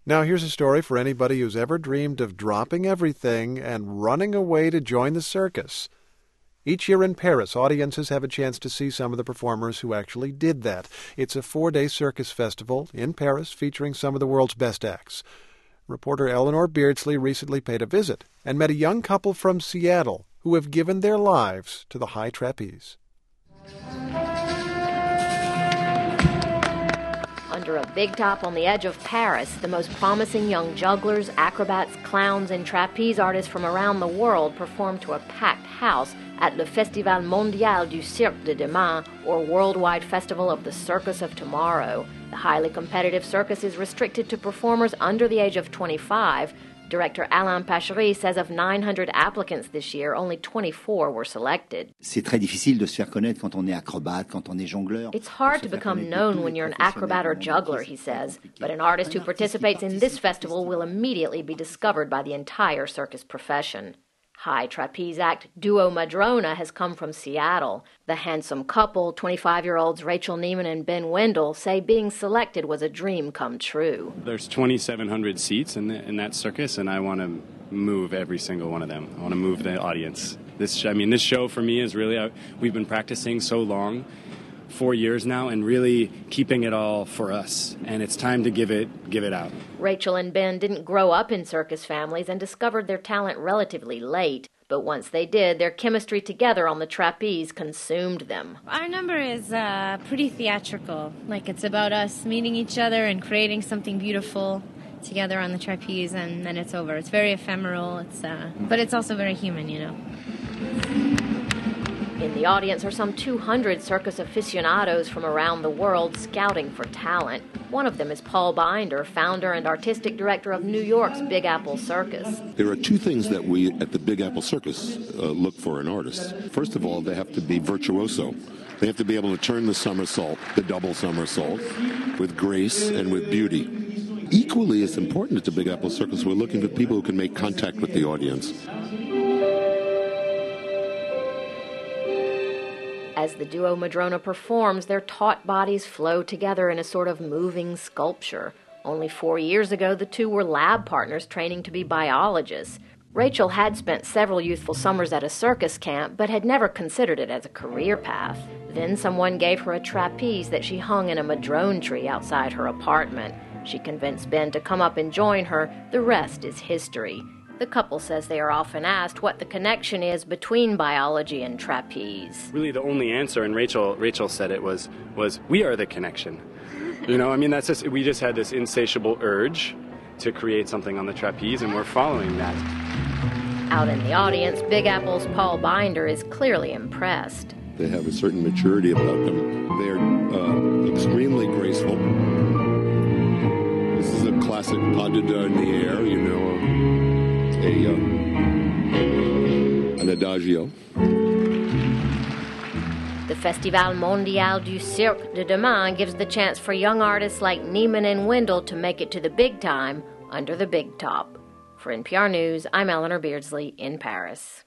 Now here's a story for anybody who's ever dreamed of dropping everything and running away to join the circus. Each year in Paris, audiences have a chance to see some of the performers who actually did that. It's a 4-day circus festival in Paris featuring some of the world's best acts. Reporter Eleanor Beardsley recently paid a visit and met a young couple from Seattle who have given their lives to the high trapeze. Under a big top on the edge of Paris, the most promising young jugglers, acrobats, clowns, and trapeze artists from around the world perform to a packed house at Le Festival Mondial du Cirque de Demain, or Worldwide Festival of the Circus of Tomorrow. The highly competitive circus is restricted to performers under the age of 25. Director Alain Pachery says of 900 applicants this year, only 24 were selected. C'est très difficile de se faire connaître quand on est acrobate, quand on est jongleur. It's hard to become known when you're an acrobat or juggler, he says, but an artist who participates in this festival will immediately be discovered by the entire circus profession. High trapeze act Duo Madrona has come from Seattle. The handsome couple, 25-year-olds Rachel Neiman and Ben Wendell, say being selected was a dream come true. There's 2,700 seats in that circus, and I want to move every single one of them. I want to move the audience. This show for me is really, we've been practicing so long, 4 years now, and really keeping it all for us. And it's time to give it out. Rachel and Ben didn't grow up in circus families and discovered their talent relatively late. But once they did, their chemistry together on the trapeze consumed them. Our number is pretty theatrical. Like, it's about us meeting each other and creating something beautiful together on the trapeze, and then it's over. It's very ephemeral, but it's also very human, you know. In the audience are some 200 circus aficionados from around the world scouting for talent. One of them is Paul Binder, founder and artistic director of New York's Big Apple Circus. There are two things that we at the Big Apple Circus look for in artists. First of all, they have to be virtuoso. They have to be able to turn the somersault, the double somersault, with grace and with beauty. Equally as important at the Big Apple Circus, we're looking for people who can make contact with the audience. As the Duo Madrona performs, their taut bodies flow together in a sort of moving sculpture. Only 4 years ago, the two were lab partners training to be biologists. Rachel had spent several youthful summers at a circus camp, but had never considered it as a career path. Then someone gave her a trapeze that she hung in a madrone tree outside her apartment. She convinced Ben to come up and join her. The rest is history. The couple says they are often asked what the connection is between biology and trapeze. Really the only answer, and Rachel said it was we are the connection. You know, I mean, we just had this insatiable urge to create something on the trapeze, and we're following that. Out in the audience, Big Apple's Paul Binder is clearly impressed. They have a certain maturity about them. They're extremely graceful. This is a classic pas de deux in the air, you know, an adagio. The Festival Mondial du Cirque de Demain gives the chance for young artists like Neiman and Wendell to make it to the big time under the big top. For NPR News, I'm Eleanor Beardsley in Paris.